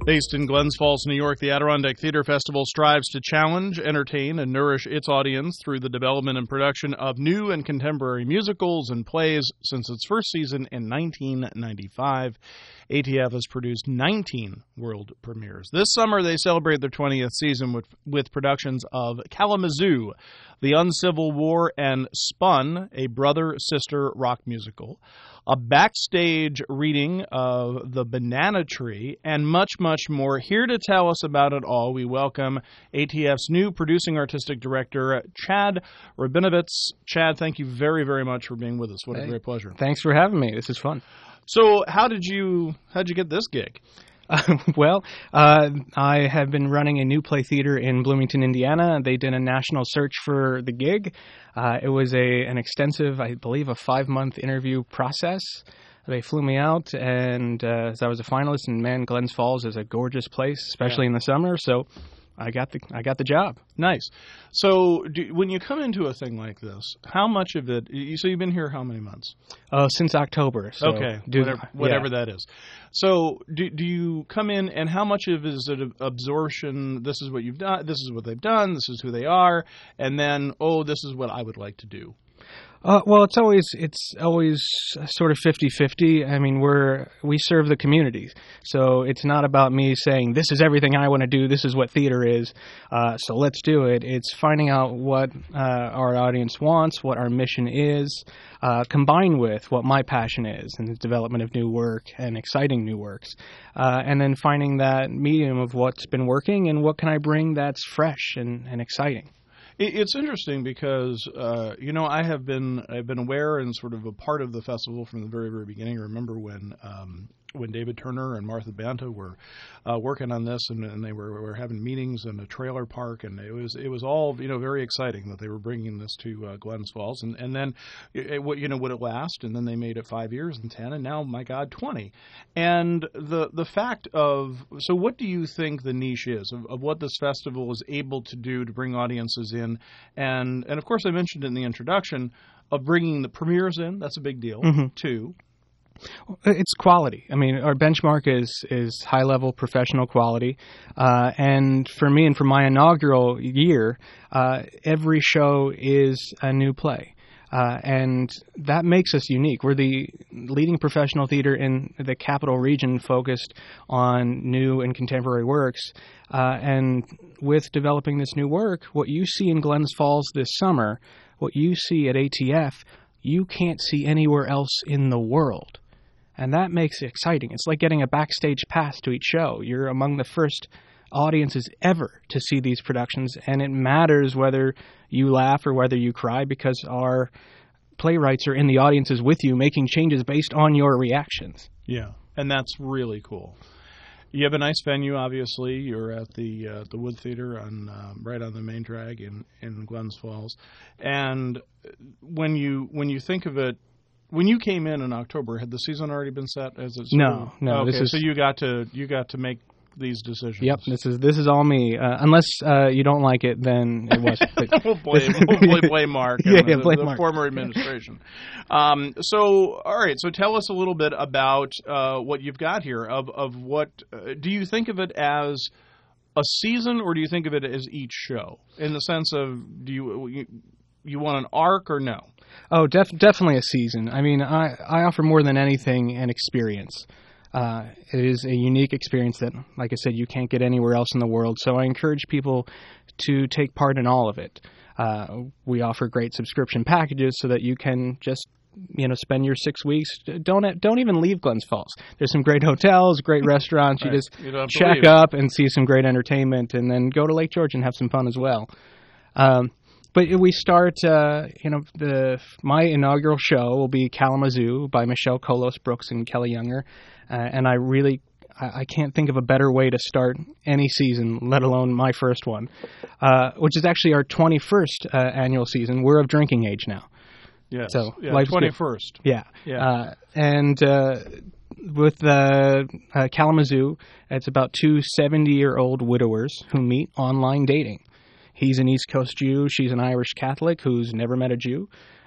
Based in Glens Falls, New York, the Adirondack Theater Festival strives to challenge, entertain, and nourish its audience through the development and production of new and contemporary musicals and plays. Since its first season in 1995, ATF has produced 19 world premieres. This summer, they celebrate their 20th season with productions of Kalamazoo, The Uncivil War, and Spun, a brother-sister rock musical, a backstage reading of The Banana Tree, and much, much more. Here to tell us about it all, we welcome ATF's new producing artistic director, Chad Rabinovitz. Chad, thank you very, very much for being with us. What a great pleasure. Thanks for having me. This is fun. So how'd you get this gig? I have been running a new play theater in Bloomington, Indiana. They did a national search for the gig. It was an extensive, I believe, a 5-month interview process. They flew me out, and I was a finalist. And man, Glens Falls is a gorgeous place, especially in the summer. So I got the job. Nice. So when you come into a thing like this, how much of it? So you've been here how many months? Oh, since October. So okay, whatever that is. So do you come in, and how much of it is it absorption? This is what you've done. This is what they've done. This is who they are, and then this is what I would like to do. Well, it's always sort of 50-50. I mean, we serve the community, so it's not about me saying this is everything I want to do. This is what theater is, so let's do it. It's finding out what our audience wants, what our mission is, combined with what my passion is, and the development of new work and exciting new works, and then finding that medium of what's been working and what can I bring that's fresh and exciting. It's interesting because I've been aware and sort of a part of the festival from the very, very beginning. I remember when David Turner and Martha Banta were working on this, and they were having meetings in a trailer park, and it was all very exciting that they were bringing this to Glens Falls, and then would it last? And then they made it 5 years and 10, and now, my God, 20. And the fact of, so what do you think the niche is of what this festival is able to do to bring audiences in? And of course, I mentioned in the introduction of bringing the premieres in. That's a big deal too. It's quality. I mean, our benchmark is high-level professional quality. And for me and for my inaugural year, every show is a new play. And that makes us unique. We're the leading professional theater in the Capital Region focused on new and contemporary works. And with developing this new work, what you see in Glens Falls this summer, what you see at ATF, you can't see anywhere else in the world. And that makes it exciting. It's like getting a backstage pass to each show. You're among the first audiences ever to see these productions, and it matters whether you laugh or whether you cry because our playwrights are in the audiences with you making changes based on your reactions. Yeah, and that's really cool. You have a nice venue, obviously. You're at the Wood Theater right on the main drag in Glens Falls. And when you think of it, when you came in October, had the season already been set? No. Okay, so you got to make these decisions. Yep, this is all me. Unless you don't like it, then it wasn't. We'll blame Mark. Blame the Mark. Former administration. So all right. So tell us a little bit about what you've got here. Of what do you think of it as a season, or do you think of it as each show? In the sense of, do you want an arc or no? Oh, definitely a season. I mean, I offer more than anything an experience. It is a unique experience that, like I said, you can't get anywhere else in the world. So I encourage people to take part in all of it. We offer great subscription packages so that you can just spend your 6 weeks. Don't even leave Glens Falls. There's some great hotels, great restaurants. You just check up and see some great entertainment, and then go to Lake George and have some fun as well. But we start, my inaugural show will be Kalamazoo by Michelle Colos Brooks and Kelly Younger. And I can't think of a better way to start any season, let alone my first one, which is actually our 21st annual season. We're of drinking age now. Yes. So, yeah, 21st. Yeah. And with Kalamazoo, it's about two 70-year-old widowers who meet online dating. He's an East Coast Jew. She's an Irish Catholic who's never met a Jew.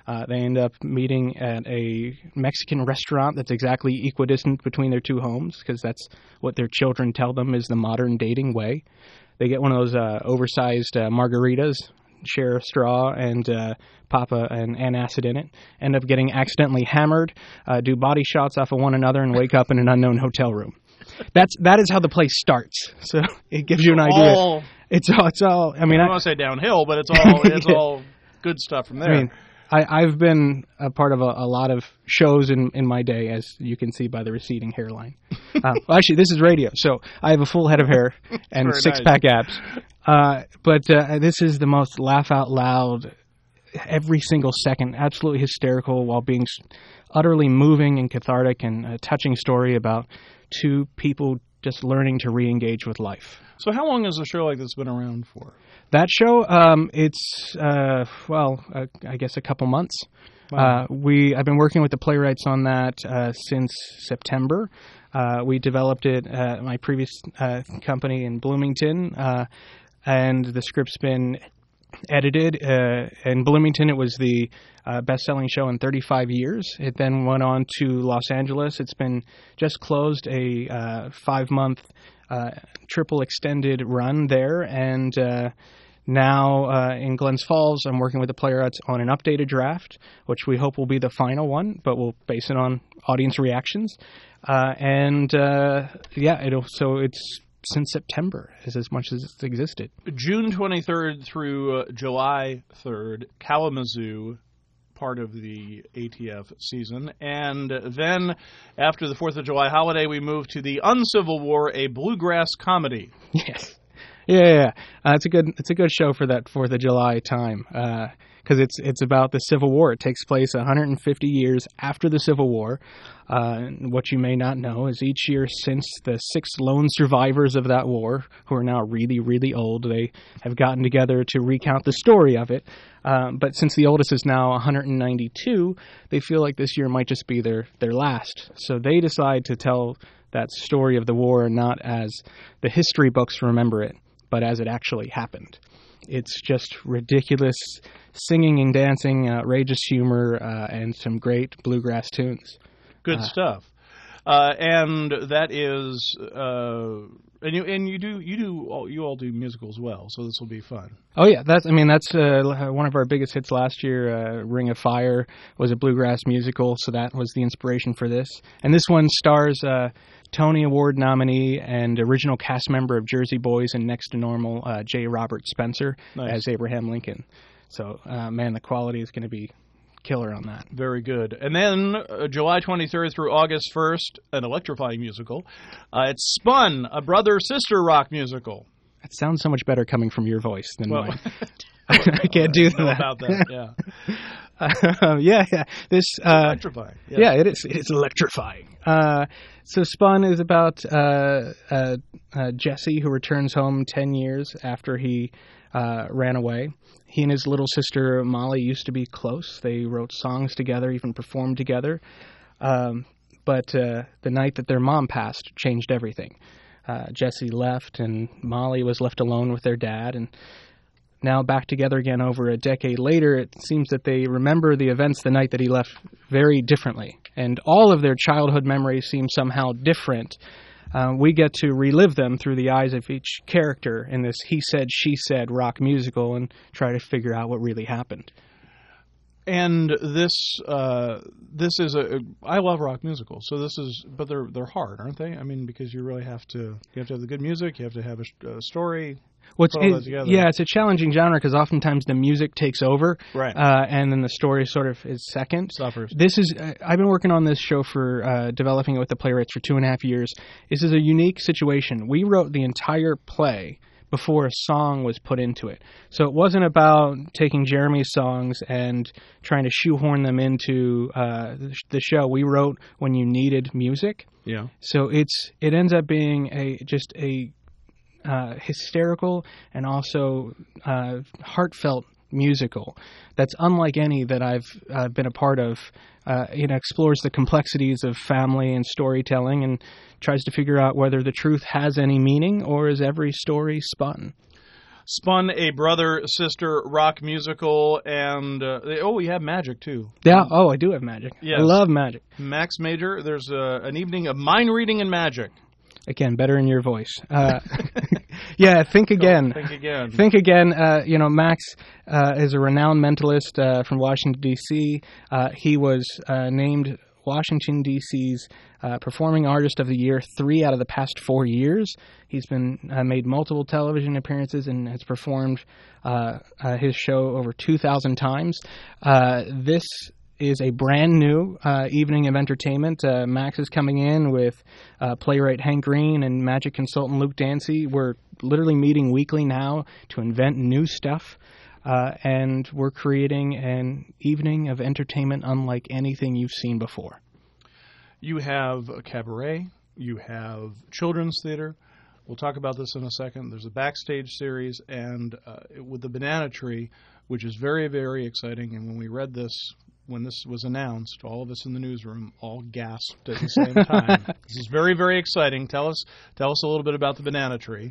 They end up meeting at a Mexican restaurant that's exactly equidistant between their two homes, because that's what their children tell them is the modern dating way. They get one of those oversized margaritas, share a straw, and pop an antacid in it. End up getting accidentally hammered, do body shots off of one another, and wake up in an unknown hotel room. That is how the play starts. So it gives you an idea. It's all. I mean, I don't want to say downhill, but it's all good stuff from there. I mean, I've been a part of a lot of shows in my day, as you can see by the receding hairline. Well, actually, this is radio, so I have a full head of hair and six-pack abs. But this is the most laugh-out-loud, every single second, absolutely hysterical, while being utterly moving and cathartic, and a touching story about two people just learning to re-engage with life. So how long has a show like this been around for? That show, it's I guess a couple months. Wow. I've been working with the playwrights on that since September. We developed it at my previous company in Bloomington, and the script's been edited. In Bloomington, it was the best-selling show in 35 years. It then went on to Los Angeles. It's been just closed a 5-month triple extended run there, and now in Glens Falls, I'm working with the playwrights on an updated draft, which we hope will be the final one, but we'll base it on audience reactions. So it's since September, is as much as it's existed. June 23rd through July 3rd, Kalamazoo, part of the ATF season. And then after the 4th of July holiday, we move to the Uncivil War, a bluegrass comedy. Yes. Yeah. It's a good show for that 4th of July time, because it's about the Civil War. It takes place 150 years after the Civil War. What you may not know is each year since the 6 lone survivors of that war, who are now really, really old, they have gotten together to recount the story of it. But since the oldest is now 192, they feel like this year might just be their last. So they decide to tell that story of the war not as the history books remember it, but as it actually happened. It's just ridiculous singing and dancing, outrageous humor, and some great bluegrass tunes. Good stuff. And that is, you all do musicals well, so this will be fun. Oh yeah, that's one of our biggest hits last year. Ring of Fire was a bluegrass musical, so that was the inspiration for this. And this one stars Tony Award nominee and original cast member of Jersey Boys and Next to Normal, J. Robert Spencer, as Abraham Lincoln. So, the quality is going to be killer on that. Very good. And then July 23rd through August 1st, an electrifying musical. It's Spun, a brother-sister rock musical. That sounds so much better coming from your voice than mine. I can't do that. About that, yeah. Yeah. This electrifying. Yeah, it is. It's electrifying. So Spun is about Jesse, who returns home 10 years after he ran away. He and his little sister Molly used to be close. They wrote songs together, even performed together. But the night that their mom passed changed everything. Jesse left, and Molly was left alone with their dad. And now back together again over a decade later, it seems that they remember the events the night that he left very differently. And all of their childhood memories seem somehow different. We get to relive them through the eyes of each character in this he said, she said rock musical and try to figure out what really happened. And this is I love rock musicals. So but they're hard, aren't they? I mean, because you really have to have the good music, you have to have a story. It's a challenging genre because oftentimes the music takes over, right? And then the story sort of is second. Suffers. I've been working on this show for developing it with the playwrights for 2.5 years. This is a unique situation. We wrote the entire play before a song was put into it. So it wasn't about taking Jeremy's songs and trying to shoehorn them into the show. We wrote when you needed music. Yeah. So it ends up being a hysterical and also heartfelt musical that's unlike any that I've been a part of. It explores the complexities of family and storytelling and tries to figure out whether the truth has any meaning or is every story spun. spun a brother-sister rock musical, and we have magic, too. Yeah, I do have magic. Yes. I love magic. Max Major, there's an evening of mind reading and magic. Again, better in your voice. Yeah, think again. Think again. Think again. Max is a renowned mentalist from Washington, D.C. He was named Washington, D.C.'s Performing Artist of the Year 3 out of the past 4 years. He's been made multiple television appearances and has performed his show over 2,000 times. This is a brand new evening of entertainment. Max is coming in with playwright Hank Green and magic consultant Luke Dancy. We're literally meeting weekly now to invent new stuff. And we're creating an evening of entertainment unlike anything you've seen before. You have a cabaret. You have children's theater. We'll talk about this in a second. There's a backstage series, and with the Banana Tree, which is very, very exciting. And when we read this, when this was announced, all of us in the newsroom all gasped at the same time. This is very, very exciting. Tell us a little bit about the Banana Tree.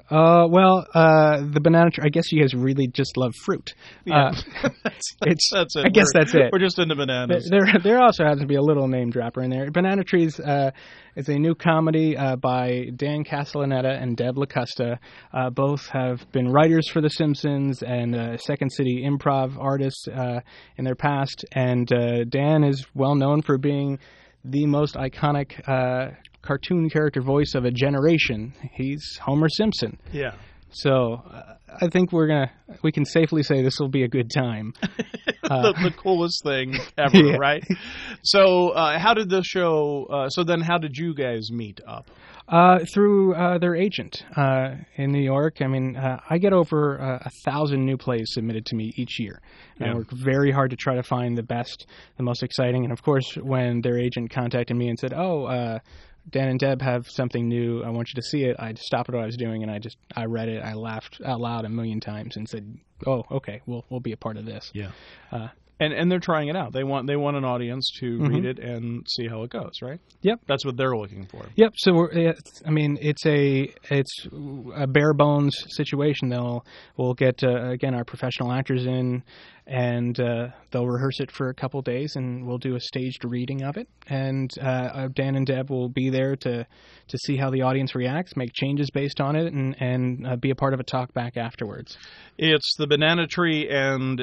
The Banana Tree, I guess you guys really just love fruit. Yeah. That's it. I guess that's it. We're just into bananas. There also happens to be a little name dropper in there. Banana Trees is a new comedy by Dan Castellaneta and Deb LaCosta. Both have been writers for The Simpsons and Second City improv artists in their past, and Dan is well known for being the most iconic cartoon character voice of a generation. He's Homer Simpson. Yeah. So I think we can safely say this will be a good time. The coolest thing ever, yeah. Right? So how did the show? How did you guys meet up? Through their agent in New York. I mean, I get over 1,000 new plays submitted to me each year. And I work very hard to try to find the best, the most exciting. And, of course, when their agent contacted me and said, Dan and Deb have something new, I want you to see it, I stopped what I was doing and I read it. I laughed out loud a million times and said, oh, okay, we'll be a part of this. Yeah. And they're trying it out. They want an audience to read it and see how it goes, right? Yep. That's what they're looking for. Yep. So it's a bare bones situation. We'll get again our professional actors in, and they'll rehearse it for a couple days, and we'll do a staged reading of it. And Dan and Deb will be there to see how the audience reacts, make changes based on it, and be a part of a talk back afterwards. It's the Banana Tree, and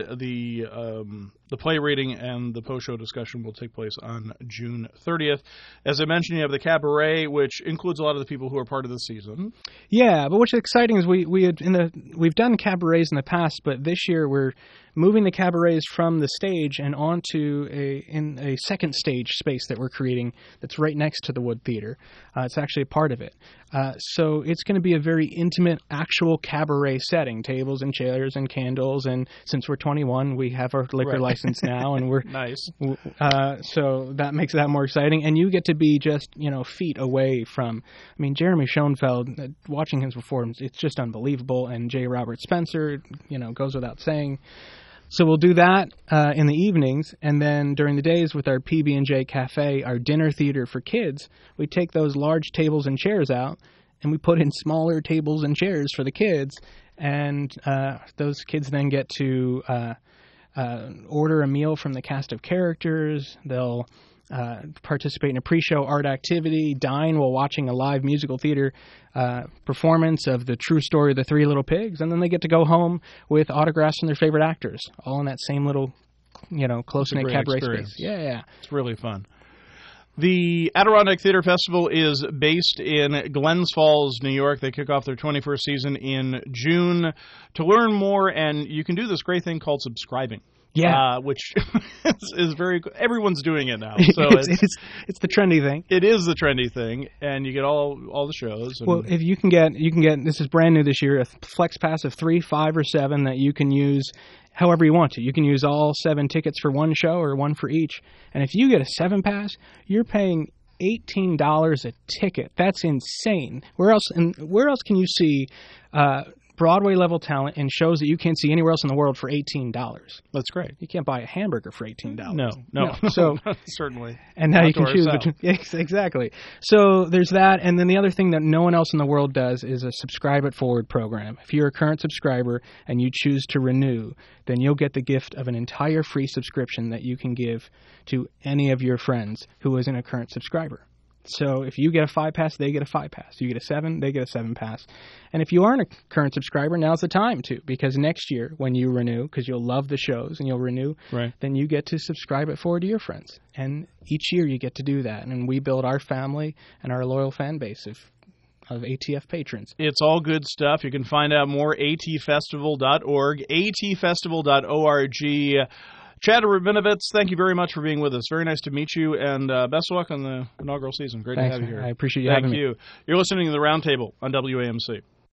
the play reading and the post-show discussion will take place on June 30th. As I mentioned, you have the cabaret, which includes a lot of the people who are part of the season. Yeah, but what's exciting is we've done cabarets in the past, but this year we're moving the cabarets from the stage and onto a second stage space that we're creating that's right next to the Wood Theater. It's actually a part of it. So it's going to be a very intimate, actual cabaret setting, tables and chairs and candles. And since we're 21, we have our liquor license now, and we're nice. So that makes that more exciting. And you get to be just feet away from. I mean, Jeremy Schoenfeld, watching him perform, it's just unbelievable. And J. Robert Spencer, goes without saying. So we'll do that in the evenings, and then during the days with our PB&J Cafe, our dinner theater for kids, we take those large tables and chairs out, and we put in smaller tables and chairs for the kids, and those kids then get to order a meal from the cast of characters. They'll participate in a pre-show art activity, dine while watching a live musical theater performance of the true story of the Three Little Pigs, and then they get to go home with autographs from their favorite actors, all in that same little, close-knit cabaret space. Yeah. It's really fun. The Adirondack Theater Festival is based in Glens Falls, New York. They kick off their 21st season in June. To learn more, and you can do this great thing called subscribing. Yeah, which is very good. Everyone's doing it now. So it's the trendy thing. It is the trendy thing, and you get all the shows. Well, if you can get this is brand new this year, a Flex Pass of 3, 5, or 7 that you can use however you want to. You can use all 7 tickets for one show or one for each. And if you get a 7 pass, you're paying $18 a ticket. That's insane. Where else can you see Broadway-level talent in shows that you can't see anywhere else in the world for $18. That's great. You can't buy a hamburger for $18. No. So certainly. And now you can choose between. Yes, exactly. So there's that, and then the other thing that no one else in the world does is a subscribe it forward program. If you're a current subscriber and you choose to renew, then you'll get the gift of an entire free subscription that you can give to any of your friends who isn't a current subscriber. So if you get a 5 pass, they get a 5 pass. You get a 7, they get a 7 pass. And if you aren't a current subscriber, now's the time to, because next year when you renew, because you'll love the shows and you'll renew, then you get to subscribe it forward to your friends. And each year you get to do that. And we build our family and our loyal fan base of ATF patrons. It's all good stuff. You can find out more, atfestival.org, atfestival.org. Chad Rabinovitz, thank you very much for being with us. Very nice to meet you, and best of luck on the inaugural season. Great to have you here. I appreciate you having me. Thank you. You're listening to The Roundtable on WAMC.